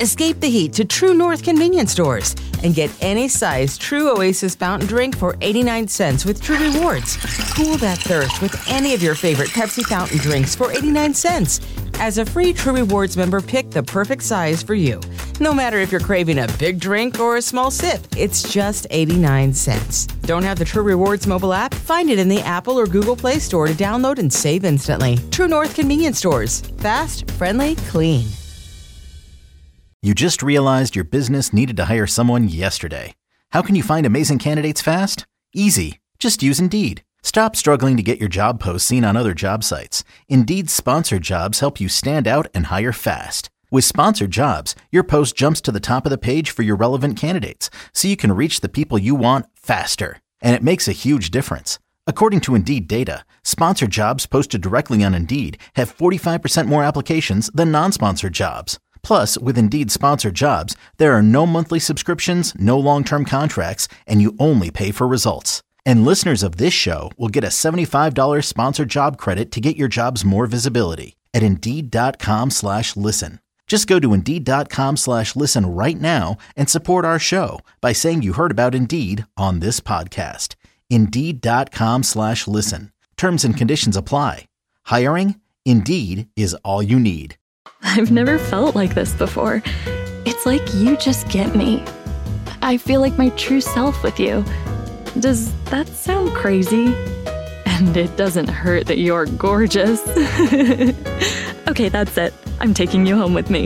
Escape the heat to True North convenience stores and get any size True Oasis fountain drink for 89 cents with True Rewards. Cool that thirst with any of your favorite Pepsi fountain drinks for 89 cents. As a free True Rewards member, pick the perfect size for you. No matter if you're craving a big drink or a small sip, it's just 89 cents. Don't have the True Rewards mobile app? Find it in the Apple or Google Play Store to download and save instantly. True North convenience stores. Fast, friendly, clean. You just realized your business needed to hire someone yesterday. How can you find amazing candidates fast? Easy. Just use Indeed. Stop struggling to get your job posts seen on other job sites. Indeed's sponsored jobs help you stand out and hire fast. With sponsored jobs, your post jumps to the top of the page for your relevant candidates, so you can reach the people you want faster. And it makes a huge difference. According to Indeed data, sponsored jobs posted directly on Indeed have 45% more applications than non-sponsored jobs. Plus, with Indeed sponsored jobs, there are no monthly subscriptions, no long-term contracts, and you only pay for results. And listeners of this show will get a $75 sponsored job credit to get your jobs more visibility at Indeed.com/listen. Just go to Indeed.com/listen right now and support our show by saying you heard about Indeed on this podcast. Indeed.com/listen. Terms and conditions apply. Hiring? Indeed is all you need. I've never felt like this before. It's like you just get me. I feel like my true self with you. Does that sound crazy? And it doesn't hurt that you're gorgeous. Okay, that's it. I'm taking you home with me.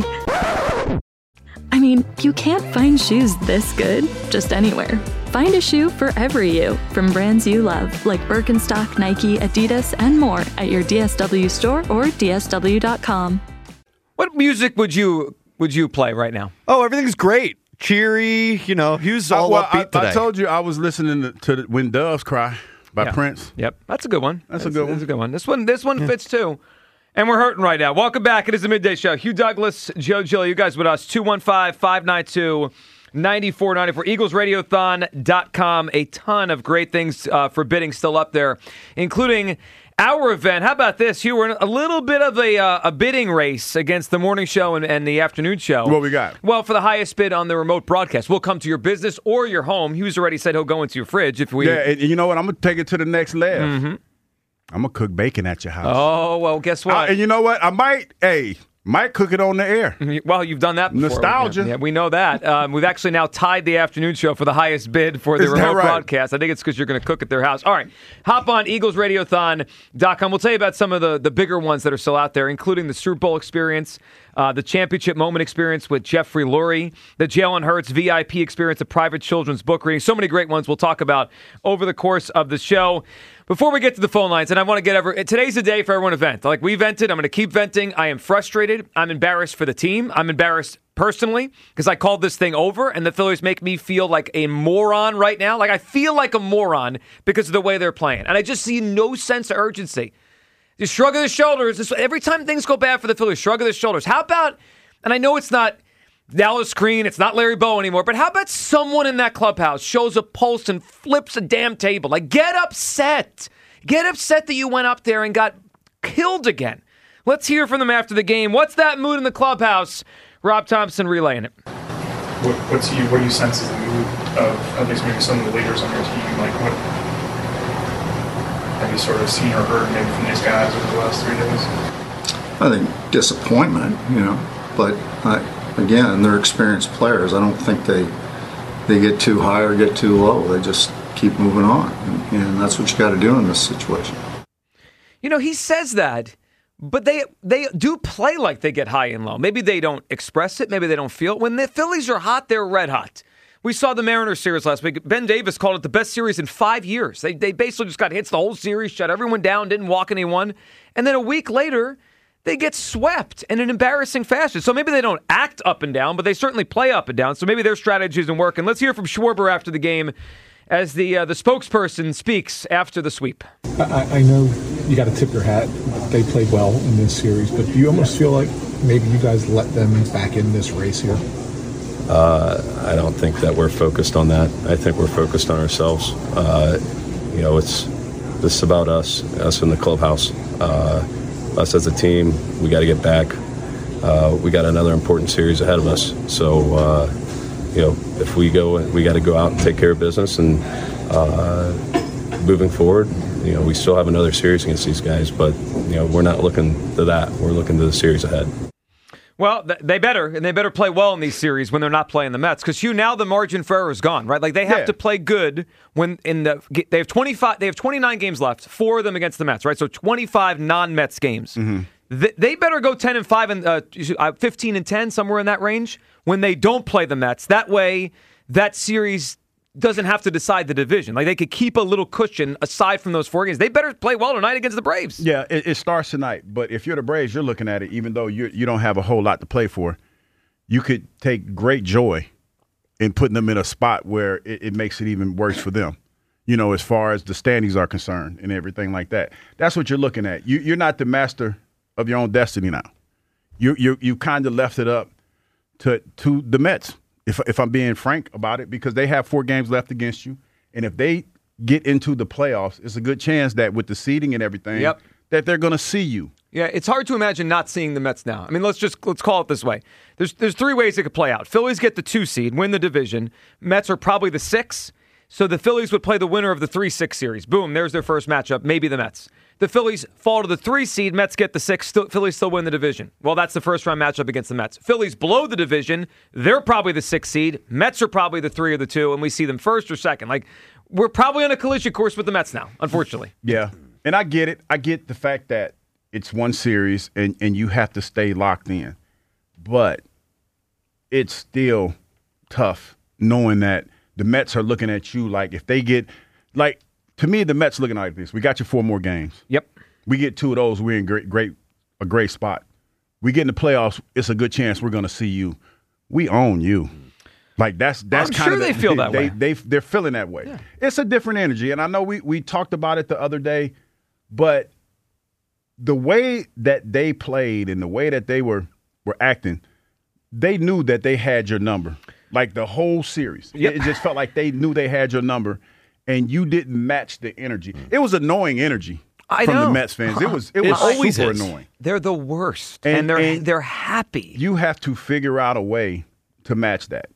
I mean, you can't find shoes this good just anywhere. Find a shoe for every you from brands you love, like Birkenstock, Nike, Adidas, and more at your DSW store or DSW.com. What music would you play right now? Oh, everything's great. Cheery, he was all upbeat today. I told you I was listening to When Doves Cry by Prince. Yep, that's a good one. That's a good one. This one fits too. And we're hurting right now. Welcome back. It is the Midday Show. Hugh Douglas, Joe Gill, you guys with us. 215-592-9494. EaglesRadiothon.com. A ton of great things for bidding still up there, including our event. How about this? Hugh, we're in a little bit of a bidding race against the morning show and the afternoon show. What we got? Well, for the highest bid on the remote broadcast. We'll come to your business or your home. Hugh's already said he'll go into your fridge if we... Yeah, and you know what? I'm going to take it to the next level. Mm-hmm. I'm going to cook bacon at your house. Oh, well, guess what? And you know what? I might cook it on the air. Well, you've done that before. Nostalgia. Yeah, we know that. We've actually now tied the afternoon show for the highest bid for the remote broadcast. I think it's because you're going to cook at their house. All right. Hop on EaglesRadiothon.com. We'll tell you about some of the bigger ones that are still out there, including the Super Bowl experience, the championship moment experience with Jeffrey Lurie, the Jalen Hurts VIP experience, a private children's book reading. So many great ones we'll talk about over the course of the show. Before we get to the phone lines, and I want to get today's the day for everyone to vent. Like we vented, I'm going to keep venting. I am frustrated. I'm embarrassed for the team. I'm embarrassed personally because I called this thing over, and the Phillies make me feel like a moron right now. Like I feel like a moron because of the way they're playing, and I just see no sense of urgency. Just shrug of the shoulders. Every time things go bad for the Phillies, shrug of the shoulders. How about, and I know it's not Dallas Green, it's not Larry Bowe anymore, but how about someone in that clubhouse shows a pulse and flips a damn table? Like, get upset. Get upset that you went up there and got killed again. Let's hear from them after the game. What's that mood in the clubhouse? Rob Thompson relaying it. What do you sense is the mood of at least maybe some of the leaders on your team? Like, what have you sort of seen or heard maybe from these guys over the last 3 days? I think disappointment, but again, they're experienced players. I don't think they get too high or get too low. They just keep moving on, and that's what you got to do in this situation. He says that, but they do play like they get high and low. Maybe they don't express it. Maybe they don't feel it. When the Phillies are hot, they're red hot. We saw the Mariners series last week. Ben Davis called it the best series in 5 years. They basically just got hits the whole series, shut everyone down, didn't walk anyone. And then a week later, they get swept in an embarrassing fashion. So maybe they don't act up and down, but they certainly play up and down. So maybe their strategy isn't working. Let's hear from Schwarber after the game as the spokesperson speaks after the sweep. I know you got to tip your hat. They played well in this series, but do you almost feel like maybe you guys let them back in this race here? I don't think that we're focused on that. I think we're focused on ourselves. This is about us in the clubhouse. Us as a team, we got to get back. we got another important series ahead of us. So, if we go, we got to go out and take care of business. And moving forward, we still have another series against these guys, but we're not looking to that. We're looking to the series ahead. Well, they better play well in these series when they're not playing the Mets, because now the margin for error is gone, right? Like they have to play good when they have 29 games left, 4 of them against the Mets, right? So 25 non-Mets games. Mm-hmm. They better go 10-5 and 15-10, somewhere in that range, when they don't play the Mets. That way, that series doesn't have to decide the division. Like they could keep a little cushion aside from those 4 games. They better play well tonight against the Braves. Yeah, it starts tonight. But if you're the Braves, you're looking at it, even though you don't have a whole lot to play for, you could take great joy in putting them in a spot where it makes it even worse for them. As far as the standings are concerned and everything like that. That's what you're looking at. You're not the master of your own destiny now. You kind of left it up to the Mets. If I'm being frank about it, because they have 4 games left against you, and if they get into the playoffs, it's a good chance that with the seeding and everything, that they're going to see you. Yeah, it's hard to imagine not seeing the Mets now. I mean, let's call it this way. There's 3 ways it could play out. Phillies get the 2 seed, win the division. Mets are probably the 6, so the Phillies would play the winner of the 3-6 series. Boom, there's their first matchup, maybe the Mets. The Phillies fall to the 3 seed. Mets get the 6. Phillies still win the division. Well, that's the first round matchup against the Mets. Phillies blow the division. They're probably the 6 seed. Mets are probably the 3 or the 2, and we see them first or second. Like, we're probably on a collision course with the Mets now, unfortunately. Yeah, and I get it. I get the fact that it's one series and you have to stay locked in. But it's still tough knowing that the Mets are looking at you like if they get – like – to me, the Mets looking like this. We got you 4 more games. Yep. We get 2 of those, we're in a great spot. We get in the playoffs, it's a good chance we're going to see you. We own you. Like that's I'm kind sure of they feel that way. They're feeling that way. Yeah. It's a different energy, and I know we talked about it the other day, but the way that they played and the way that they were acting, they knew that they had your number. Like the whole series. Yep. It just felt like they knew they had your number. And you didn't match the energy. It was annoying energy from the Mets fans. It was always super annoying. They're the worst, and they're happy. You have to figure out a way to match that.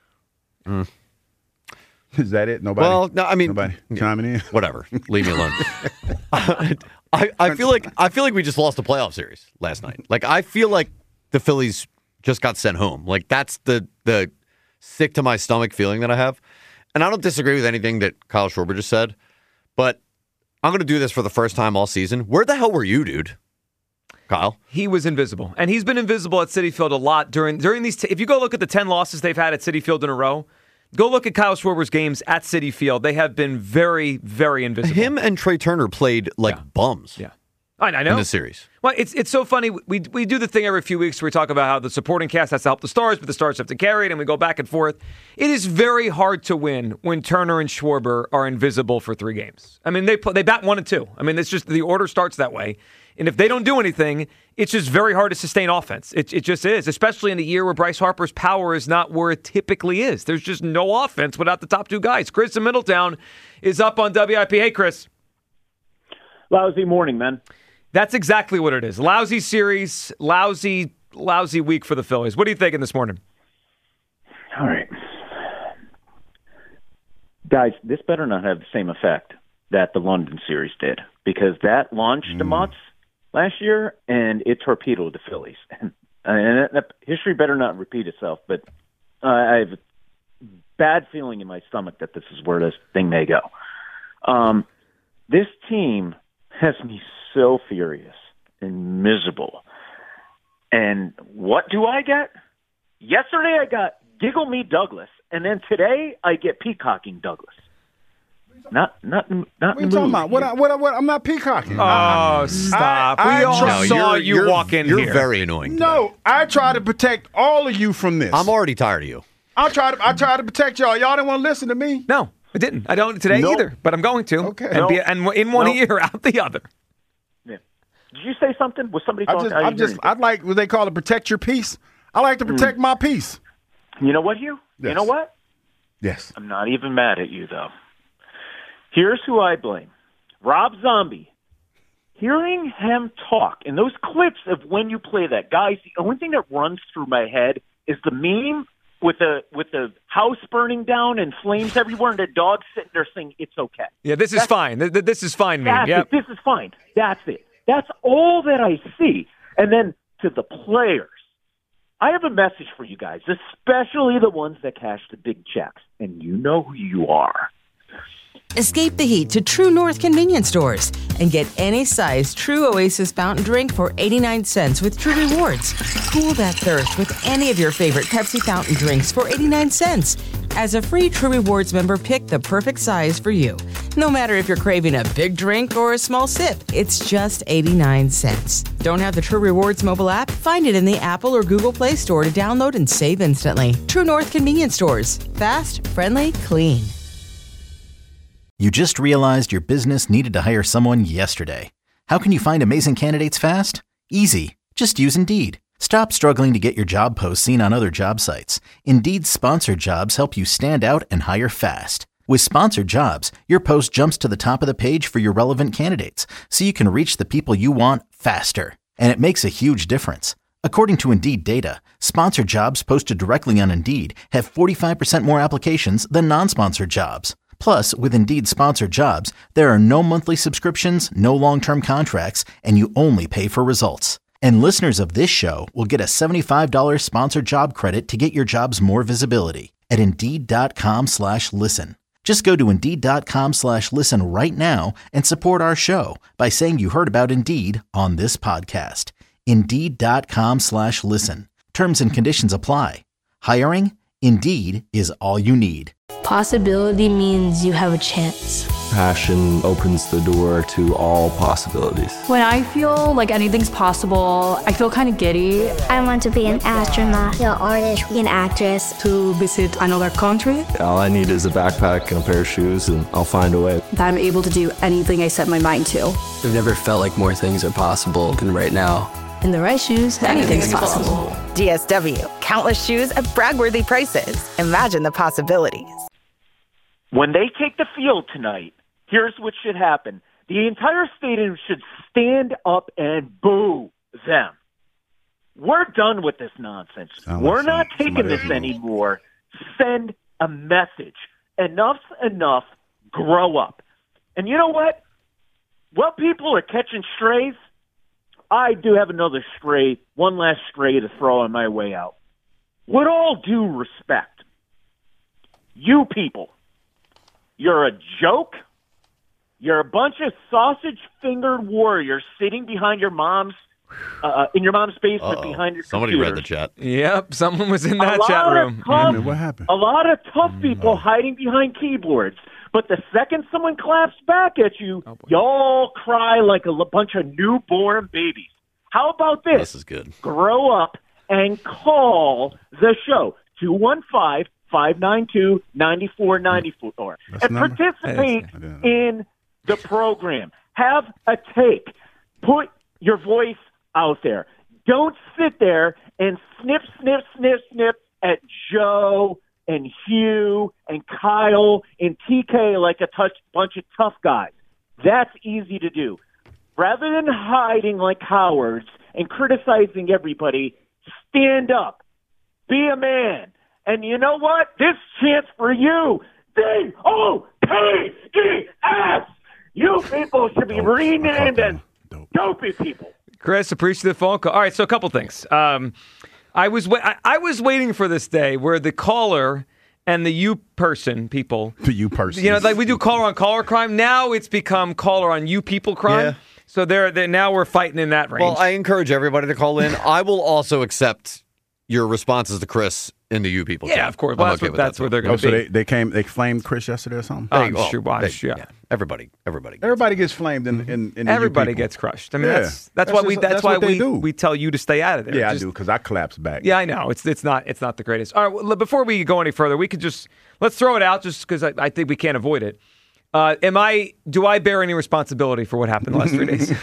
Is that it? Nobody? Well, no, I mean, nobody chiming in. Whatever. Leave me alone. I feel like we just lost a playoff series last night. Like I feel like the Phillies just got sent home. Like that's the sick to my stomach feeling that I have. And I don't disagree with anything that Kyle Schwarber just said, but I'm going to do this for the first time all season. Where the hell were you, dude? Kyle? He was invisible. And he's been invisible at Citi Field a lot during these. If you go look at the 10 losses they've had at Citi Field in a row, go look at Kyle Schwarber's games at Citi Field. They have been very, very invisible. Him and Trey Turner played like bums. Yeah. I know. In the series. Well, it's so funny. We do the thing every few weeks where we talk about how the supporting cast has to help the stars, but the stars have to carry it, and we go back and forth. It is very hard to win when Turner and Schwarber are invisible for 3 games. I mean, they bat 1 and 2. I mean, it's just the order starts that way. And if they don't do anything, it's just very hard to sustain offense. It just is, especially in a year where Bryce Harper's power is not where it typically is. There's just no offense without the top 2 guys. Chris in Middletown is up on WIP. Hey, Chris. Lousy morning, man. That's exactly what it is. Lousy series, lousy week for the Phillies. What are you thinking this morning? All right. Guys, this better not have the same effect that the London series did, because that launched the Mets last year, and it torpedoed the Phillies. And history better not repeat itself, but I have a bad feeling in my stomach that this is where this thing may go. This team has me so furious and miserable. And what do I get? Yesterday I got Giggle Me Douglas, and then today I get Peacocking Douglas. Not what are you talking about? What? I'm not peacocking. Oh, stop. We all saw you walk in here. You're very annoying. No, I try to protect all of you from this. I'm already tired of you. I try to protect y'all. Y'all didn't want to listen to me. No, I didn't. I don't today either, but I'm going to. Okay. And in one ear, out the other. Yeah. Did you say something? Was somebody talking? I like what they call it, protect your peace. I like to protect my peace. You know what, Hugh? Yes. You know what? Yes. I'm not even mad at you, though. Here's who I blame. Rob Zombie hearing him talk and those clips of when you play that, guys, the only thing that runs through my head is the meme with the house burning down and flames everywhere and the dog sitting there saying, "It's okay." Yeah, this is fine. This is fine, man. Yep. This is fine. That's it. That's all that I see. And then to the players, I have a message for you guys, especially the ones that cash the big checks. And you know who you are. Escape the heat to True North convenience stores and get any size True Oasis fountain drink for 89 cents with True Rewards. Cool that thirst with any of your favorite Pepsi fountain drinks for 89 cents. As a free True Rewards member, pick the perfect size for you. No matter if you're craving a big drink or a small sip, it's just 89 cents. Don't have the True Rewards mobile app? Find it in the Apple or Google Play Store to download and save instantly. True North convenience stores. Fast, friendly, clean. You just realized your business needed to hire someone yesterday. How can you find amazing candidates fast? Easy. Just use Indeed. Stop struggling to get your job posts seen on other job sites. Indeed's sponsored jobs help you stand out and hire fast. With sponsored jobs, your post jumps to the top of the page for your relevant candidates, so you can reach the people you want faster. And it makes a huge difference. According to Indeed data, sponsored jobs posted directly on Indeed have 45% more applications than non-sponsored jobs. Plus, with Indeed sponsored jobs, there are no monthly subscriptions, no long-term contracts, and you only pay for results. And listeners of this show will get a $75 sponsored job credit to get your jobs more visibility at Indeed.com/listen. Just go to Indeed.com/listen right now and support our show by saying you heard about Indeed on this podcast. Indeed.com/listen. Terms and conditions apply. Hiring? Indeed is all you need. Possibility means you have a chance. Passion opens the door to all possibilities. When I feel like anything's possible, I feel kind of giddy. I want to be an astronaut, an artist, an actress. To visit another country. All I need is a backpack and a pair of shoes, and I'll find a way. That I'm able to do anything I set my mind to. I've never felt like more things are possible than right now. In the right shoes, anything's possible. DSW, countless shoes at brag-worthy prices. Imagine the possibilities. When they take the field tonight, here's what should happen. The entire stadium should stand up and boo them. We're done with this nonsense. We're not taking this anymore. Send a message. Enough's enough. Grow up. And you know what? While people are catching strays, I do have another stray, one last stray to throw on my way out. With all due respect, you people, you're a joke. You're a bunch of sausage-fingered warriors sitting behind your mom's, in your mom's basement behind your Somebody computers. read the chat. Yep, someone was in that chat room. What happened? A lot of tough people hiding behind keyboards. But the second someone claps back at you, y'all cry like a bunch of newborn babies. How about this? This is good. Grow up and call the show, 215-592-9494, and participate in the program. Have a take. Put your voice out there. Don't sit there and snip at Joe and Hugh and Kyle and TK like a bunch of tough guys. That's easy to do. Rather than hiding like cowards and criticizing everybody, stand up. Be a man. And you know what? This chance for you, DOPES. You people should be renamed as Dopey people. Chris, appreciate the phone call. All right, so a couple things. I was waiting for this day where the caller and the you person people. The you person. You know, like we do caller on caller crime. Now it's become caller on you people crime. Yeah. So they're now we're fighting in that range. Well, I encourage everybody to call in. I will also accept your responses to Chris in the you people. Yeah, chat. of course. I'm Well, okay with that's that, what they're too. going to be. So they flamed Chris yesterday or something? I'm sure. Yeah. Everybody. Everybody gets flamed in the Everybody you people. gets crushed. I mean, Yeah. that's why do. we tell you to stay out of there. Yeah, I do because I collapse back. Yeah, I know. It's not the greatest. All right, well, before we go any further, we could let's throw it out just because I think we can't avoid it. Do I bear any responsibility for what happened the last 3 days?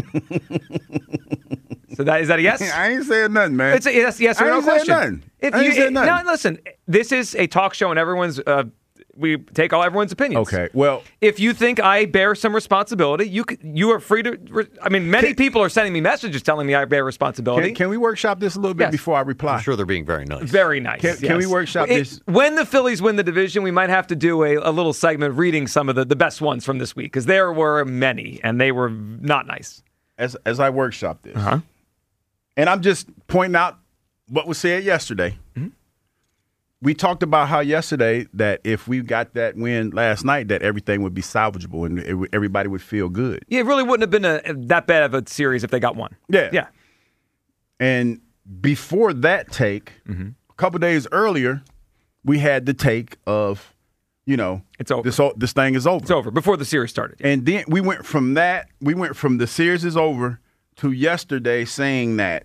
So is that a yes? I ain't saying nothing, man. It's a yes or no question. I ain't saying nothing. No, listen. This is a talk show, and everyone's we take all everyone's opinions. Okay. Well, if you think I bear some responsibility, you are free to. Many people are sending me messages telling me I bear responsibility. Can we workshop this a little bit before I reply? I'm sure they're being very nice. Very nice. Can we workshop this? When the Phillies win the division, we might have to do a little segment reading some of the best ones from this week, because there were many, and they were not nice. As I workshop this, and I'm just pointing out what was said yesterday. Mm-hmm. We talked about how yesterday that if we got that win last night, that everything would be salvageable and everybody would feel good. Yeah, it really wouldn't have been that bad of a series if they got one. Yeah. And before that take, a couple days earlier, we had the take of, it's over. This thing is over. It's over before the series started. And then we went from the series is over to yesterday saying that,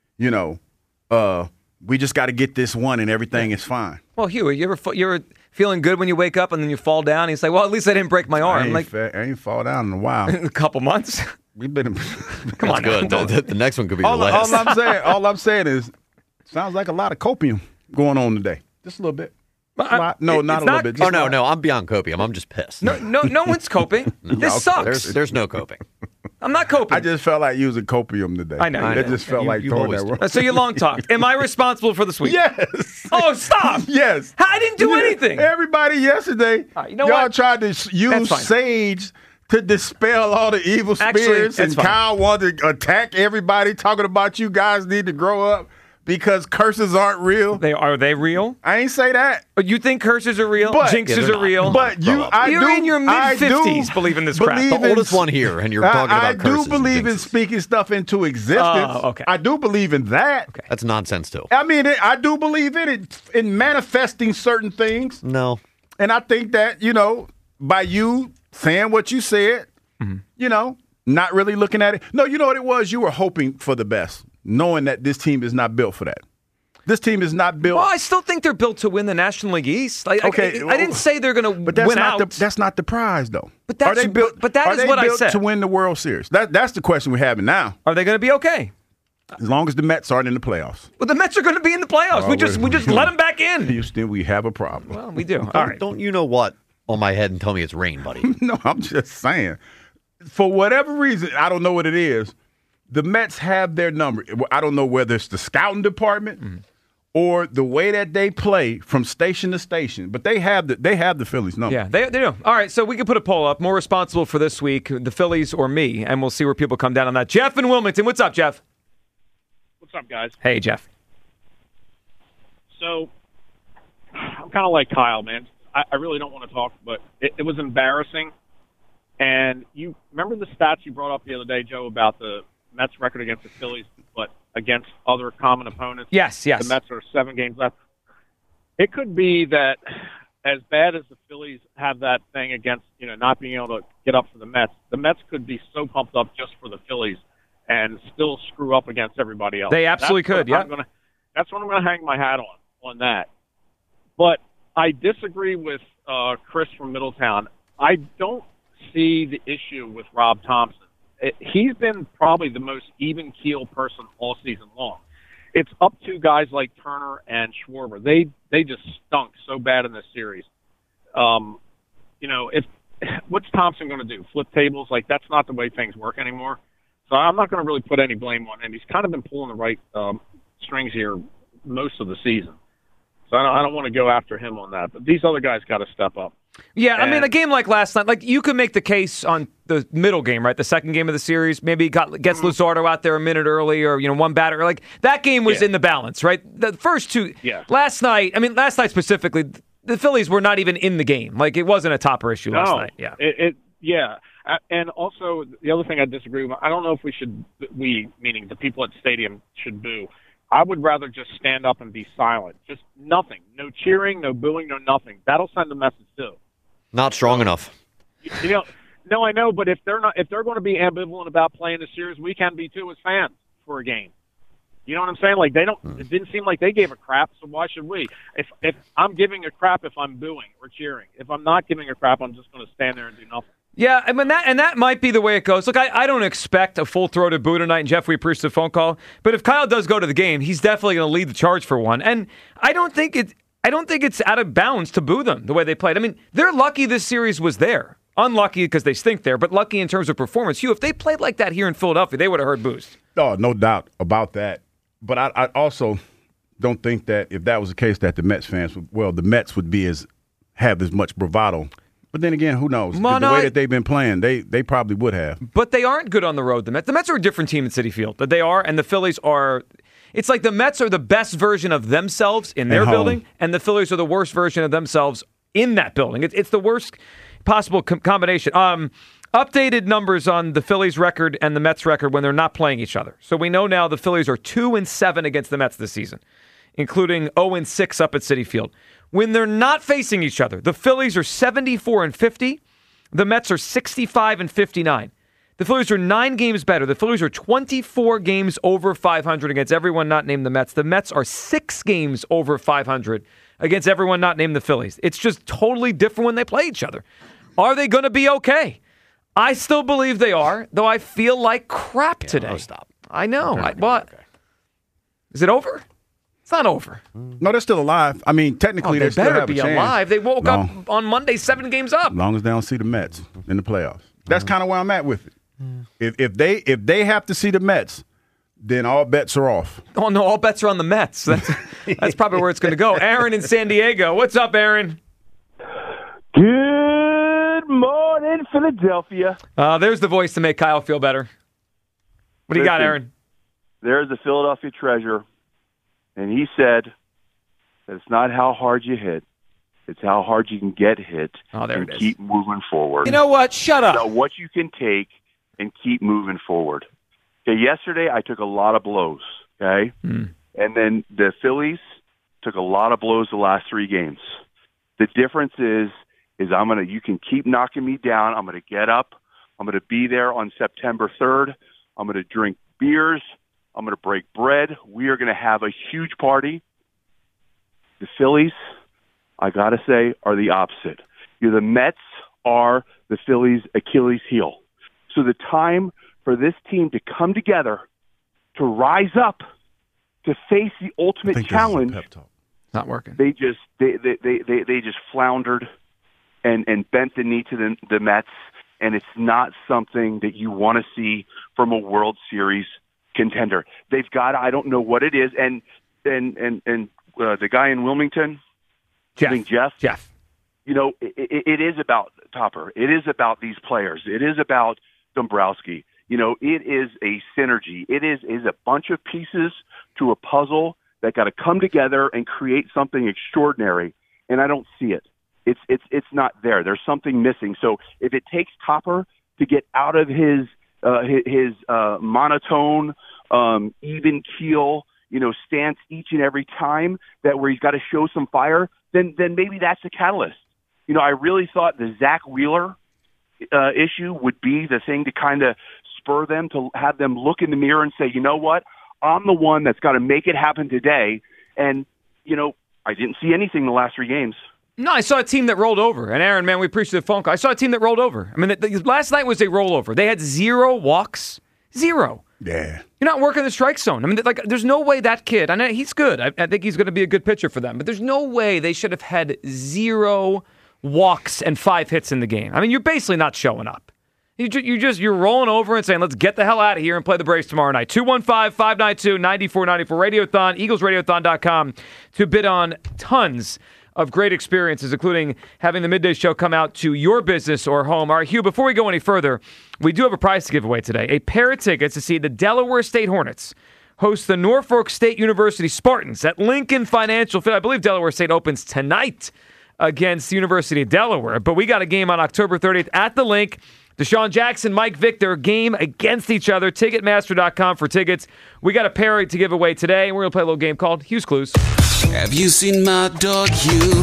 we just got to get this one and everything is fine. Well, Hugh, you ever feeling good when you wake up and then you fall down and you say, well, at least I didn't break my arm. I ain't fall down in a while. A couple months. We've been. Come on, good. The next one could be the last. All I'm saying is, sounds like a lot of copium going on today. Just a little bit. Not a little bit. No, I'm beyond copium. I'm just pissed. No one's coping. This sucks. There's no coping. I'm not coping. I just felt like using copium today. I know. It just felt like throwing that word. So you long talked. Am I responsible for the sweep? Yes. Oh, stop. Yes. I didn't do anything. Everybody yesterday, y'all tried to use Sage to dispel all the evil spirits, and Kyle wanted to attack everybody, talking about you guys need to grow up because curses aren't real. Are they real? I ain't say that. You think curses are real? Jinxes are real? But you're in your mid-50s believe in this crap. The oldest one here, and you're talking about curses. I do believe in speaking stuff into existence. Oh, okay. I do believe in that. Okay. That's nonsense, too. I mean, I do believe in it, in manifesting certain things. No. And I think that, by you saying what you said, not really looking at it. No, you know what it was? You were hoping for the best, knowing that this team is not built for that. This team is not built. Well, I still think they're built to win the National League East. I didn't say they're going to win out. That's not the prize, though. But that is what I said. To win the World Series? That's the question we're having now. Are they going to be okay? As long as the Mets aren't in the playoffs. Well, the Mets are going to be in the playoffs. We just let them back in. Houston, we have a problem. Well, we do. All right. Don't you know what on my head and tell me it's rain, buddy? No, I'm just saying. For whatever reason, I don't know what it is, the Mets have their number. I don't know whether it's the scouting department or the way that they play from station to station, but they have the Phillies number. Yeah, they do. All right, so we can put a poll up. More responsible for this week, the Phillies or me, and we'll see where people come down on that. Jeff in Wilmington. What's up, Jeff? What's up, guys? Hey, Jeff. So I'm kind of like Kyle, man. I really don't want to talk, but it was embarrassing. And you remember the stats you brought up the other day, Joe, about the Mets record against the Phillies, but against other common opponents? Yes. The Mets are 7 games left. It could be that as bad as the Phillies have that thing against, not being able to get up for the Mets could be so pumped up just for the Phillies and still screw up against everybody else. They absolutely could, yeah. That's what I'm going to hang my hat on that. But I disagree with Chris from Middletown. I don't see the issue with Rob Thompson. He's been probably the most even-keel person all season long. It's up to guys like Turner and Schwarber. They just stunk so bad in this series. What's Thompson going to do? Flip tables? That's not the way things work anymore. So I'm not going to really put any blame on him. He's kind of been pulling the right strings here most of the season. So I don't want to go after him on that. But these other guys got to step up. Yeah, I mean, a game like last night, you could make the case on the middle game, right? The second game of the series, maybe gets Luzardo out there a minute early or, one batter. That game was in the balance, right? The first two, last night specifically, the Phillies were not even in the game. It wasn't a topper issue last night. Yeah. And also, the other thing I disagree with, I don't know if we, meaning the people at the stadium, should boo. I would rather just stand up and be silent. Just nothing. No cheering, no booing, no nothing. That'll send a message too. Not strong enough. No, I know, but if they're going to be ambivalent about playing the series, we can be too as fans for a game. You know what I'm saying? It didn't seem like they gave a crap, so why should we? If I'm giving a crap if I'm booing or cheering. If I'm not giving a crap, I'm just going to stand there and do nothing. Yeah, I mean that might be the way it goes. Look, I don't expect a full-throated boo tonight, and Jeff, we appreciate the phone call. But if Kyle does go to the game, he's definitely going to lead the charge for one. And I don't think I don't think it's out of bounds to boo them the way they played. I mean, they're lucky this series was there. Unlucky because they stink there, but lucky in terms of performance. Hugh, if they played like that here in Philadelphia, they would have heard boos. Oh, no doubt about that. But I also don't think that if that was the case that the Mets fans the Mets would have as much bravado. But then again, who knows? The way that they've been playing, they probably would have. But they aren't good on the road, the Mets. The Mets are a different team in Citi Field. They are, and the Phillies are. It's like the Mets are the best version of themselves in their building, and the Phillies are the worst version of themselves in that building. It's the worst possible combination. Updated numbers on the Phillies record and the Mets record when they're not playing each other. So we know now the Phillies are 2-7 against the Mets this season, including 0-6 up at Citi Field. When they're not facing each other, the Phillies are 74-50. The Mets are 65-59. The Phillies are 9 games better. The Phillies are 24 games over 500 against everyone not named the Mets. The Mets are 6 games over 500 against everyone not named the Phillies. It's just totally different when they play each other. Are they going to be okay? I still believe they are, though I feel like crap today. No, stop. I know. Is it over? It's not over. No, they're still alive. I mean, technically, they still have a chance. They better be alive. They woke up on Monday 7 games up. As long as they don't see the Mets in the playoffs. That's kind of where I'm at with it. If they have to see the Mets, then all bets are off. Oh, no, all bets are on the Mets. That's probably where it's going to go. Aaron in San Diego. What's up, Aaron? Good morning, Philadelphia. There's the voice to make Kyle feel better. What do you got, Aaron? There's the Philadelphia treasure, and he said that it's not how hard you hit, it's how hard you can get hit and keep moving forward. You know what? Shut up. Now, what you can take and keep moving forward. Okay, yesterday I took a lot of blows, okay? And then the Phillies took a lot of blows the last 3 games. The difference is you can keep knocking me down. I'm going to get up. I'm going to be there on September 3rd. I'm going to drink beers. I'm going to break bread. We are going to have a huge party. The Phillies, I got to say, are the opposite. The Mets are the Phillies' Achilles heel. So the time for this team to come together, to rise up, to face the ultimate challenge, not working. They just floundered and bent the knee to the Mets, and it's not something that you want to see from a World Series contender. They've got, I don't know what it is, and the guy in Wilmington, Jeff. It is about Topper. It is about these players. It is about Dombrowski. It is a synergy. It is a bunch of pieces to a puzzle that got to come together and create something extraordinary, and I don't see it. It's not there. There's something missing. So if it takes Topper to get out of his monotone, even keel, stance each and every time that where he's got to show some fire, then maybe that's the catalyst. I really thought the Zach Wheeler issue would be the thing to kind of spur them, to have them look in the mirror and say, you know what, I'm the one that's got to make it happen today. And, I didn't see anything the last 3 games. No, I saw a team that rolled over. And Aaron, man, we appreciate the phone call. I saw a team that rolled over. I mean, last night was a rollover. They had 0 walks. 0. Yeah. You're not working the strike zone. I mean, there's no way that kid, I know he's good. I think he's going to be a good pitcher for them. But there's no way they should have had 0 walks and 5 hits in the game. I mean, you're basically not showing up. You're rolling over and saying, let's get the hell out of here and play the Braves tomorrow night. 215-592-9494. Radiothon, EaglesRadiothon.com to bid on tons of great experiences, including having the Midday Show come out to your business or home. All right, Hugh, before we go any further, we do have a prize to give away today. A pair of tickets to see the Delaware State Hornets host the Norfolk State University Spartans at Lincoln Financial Field. I believe Delaware State opens tonight against the University of Delaware, but we got a game on October 30th at the Link. Deshaun Jackson, Mike Victor, game against each other. Ticketmaster.com for tickets. We got a pair to give away today, and we're going to play a little game called Hugh's Clues. Have you seen my dog Hugh?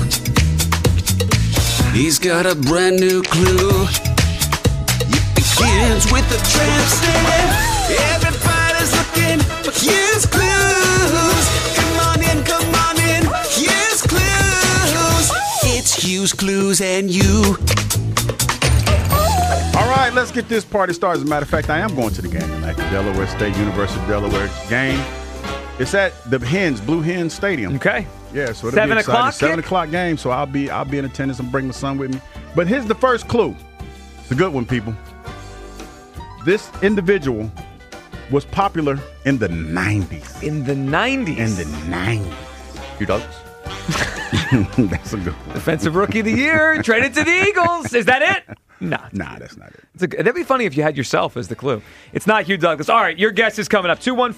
He's got a brand new clue. It begins with a tramp stamp. Everybody's looking for Hugh's Clues. Come on in, Hugh's Clues. It's Hugh's Clues and you. All right, let's get this party started. As a matter of fact, I am going to the game tonight, the Delaware State University of Delaware game. It's at the Blue Hens Stadium. Okay. Yeah, so it'll 7 be exciting. o'clock. 7 o'clock game. So I'll be in attendance and bring my son with me. But here's the first clue. It's a good one, people. This individual was popular in the 90s. In the 90s? In the 90s. Hugh Douglas? That's a good one. Defensive Rookie of the Year, traded to the Eagles. Is that it? Nah, that's not it. That'd be funny if you had yourself as the clue. It's not Hugh Douglas. All right, your guess is coming up.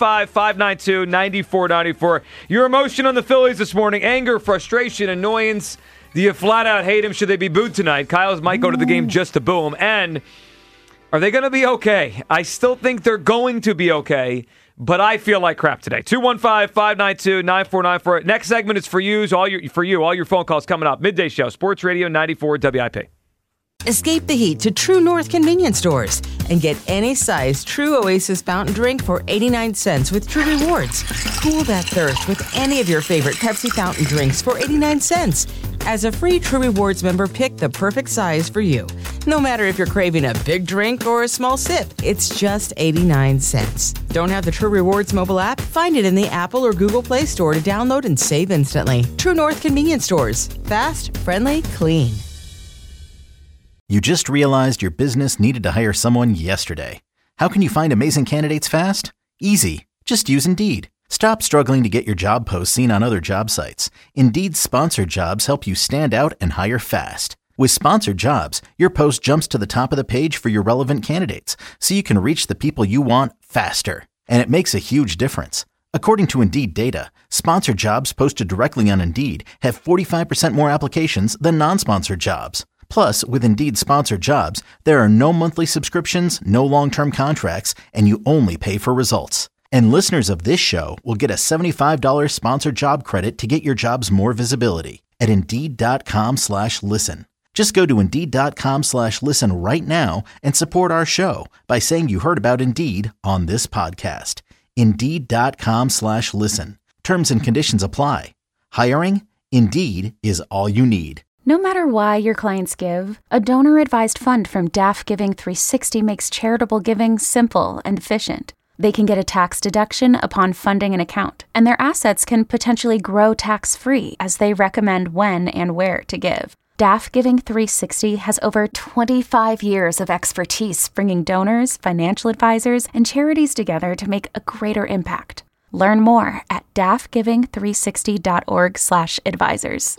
215-592-9494. Your emotion on the Phillies this morning: anger, frustration, annoyance. Do you flat out hate him? Should they be booed tonight? Kyle's might go to the game just to boo him. And are they going to be okay? I still think they're going to be okay, but I feel like crap today. 215-592-9494. Next segment is for you. All your phone calls coming up. Midday Show, Sports Radio 94 WIP. Escape the heat to True North convenience stores and get any size True Oasis fountain drink for 89 cents with True Rewards. Cool that thirst with any of your favorite Pepsi fountain drinks for 89 cents. As a free True Rewards member, pick the perfect size for you. No matter if you're craving a big drink or a small sip, it's just 89 cents. Don't have the True Rewards mobile app? Find it in the Apple or Google Play Store to download and save instantly. True North convenience stores. Fast, friendly, clean. You just realized your business needed to hire someone yesterday. How can you find amazing candidates fast? Easy. Just use Indeed. Stop struggling to get your job posts seen on other job sites. Indeed's sponsored jobs help you stand out and hire fast. With sponsored jobs, your post jumps to the top of the page for your relevant candidates, so you can reach the people you want faster. And it makes a huge difference. According to Indeed data, sponsored jobs posted directly on Indeed have 45% more applications than non-sponsored jobs. Plus, with Indeed sponsored jobs, there are no monthly subscriptions, no long-term contracts, and you only pay for results. And listeners of this show will get a $75 sponsored job credit to get your jobs more visibility at Indeed.com/listen. Just go to Indeed.com/listen right now and support our show by saying you heard about Indeed on this podcast. Indeed.com/listen. Terms and conditions apply. Hiring? Indeed is all you need. No matter why your clients give, a donor-advised fund from DAF Giving 360 makes charitable giving simple and efficient. They can get a tax deduction upon funding an account, and their assets can potentially grow tax-free as they recommend when and where to give. DAF Giving 360 has over 25 years of expertise bringing donors, financial advisors, and charities together to make a greater impact. Learn more at dafgiving360.org/advisors.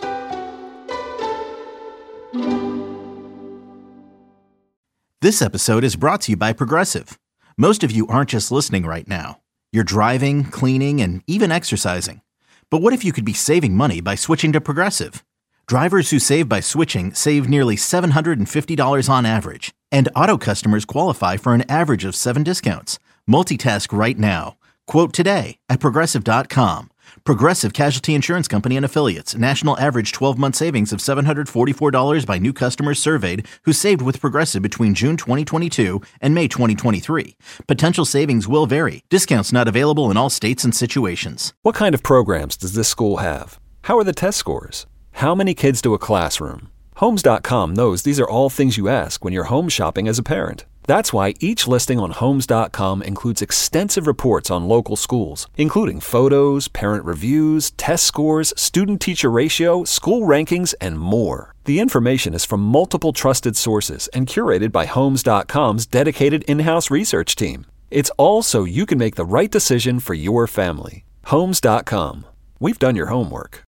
This episode is brought to you by Progressive. Most of you aren't just listening right now. You're driving, cleaning, and even exercising. But what if you could be saving money by switching to Progressive? Drivers who save by switching save nearly $750 on average. And auto customers qualify for an average of 7 discounts. Multitask right now. Quote today at Progressive.com. Progressive Casualty Insurance Company and Affiliates. National average 12-month savings of $744 by new customers surveyed who saved with Progressive between June 2022 and May 2023. Potential savings will vary. Discounts not available in all states and situations. What kind of programs does this school have? How are the test scores? How many kids to a classroom? Homes.com knows these are all things you ask when you're home shopping as a parent. That's why each listing on Homes.com includes extensive reports on local schools, including photos, parent reviews, test scores, student-teacher ratio, school rankings, and more. The information is from multiple trusted sources and curated by Homes.com's dedicated in-house research team. It's all so you can make the right decision for your family. Homes.com. We've done your homework.